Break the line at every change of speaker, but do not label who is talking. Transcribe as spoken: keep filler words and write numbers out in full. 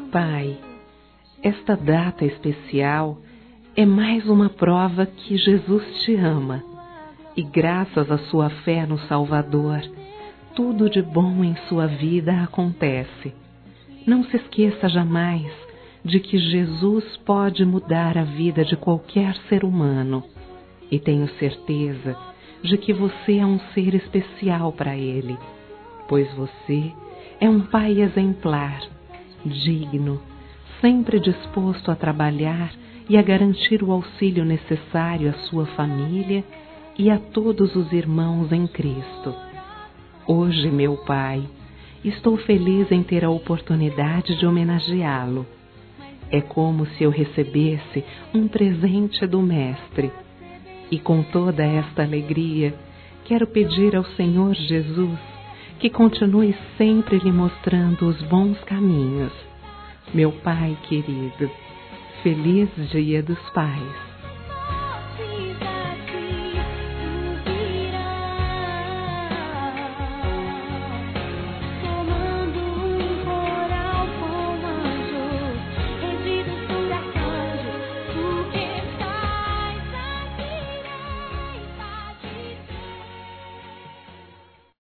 Pai, esta data especial é mais uma prova que Jesus te ama e, graças à sua fé no Salvador, tudo de bom em sua vida acontece. Não se esqueça jamais de que Jesus pode mudar a vida de qualquer ser humano e tenho certeza de que você é um ser especial para Ele, pois você é um pai exemplar, digno, sempre disposto a trabalhar e a garantir o auxílio necessário à sua família e a todos os irmãos em Cristo. Hoje, meu Pai, estou feliz em ter a oportunidade de homenageá-lo. É como se eu recebesse um presente do Mestre. E com toda esta alegria, quero pedir ao Senhor Jesus que continue sempre lhe mostrando os bons caminhos. Meu Pai querido, feliz Dia dos Pais.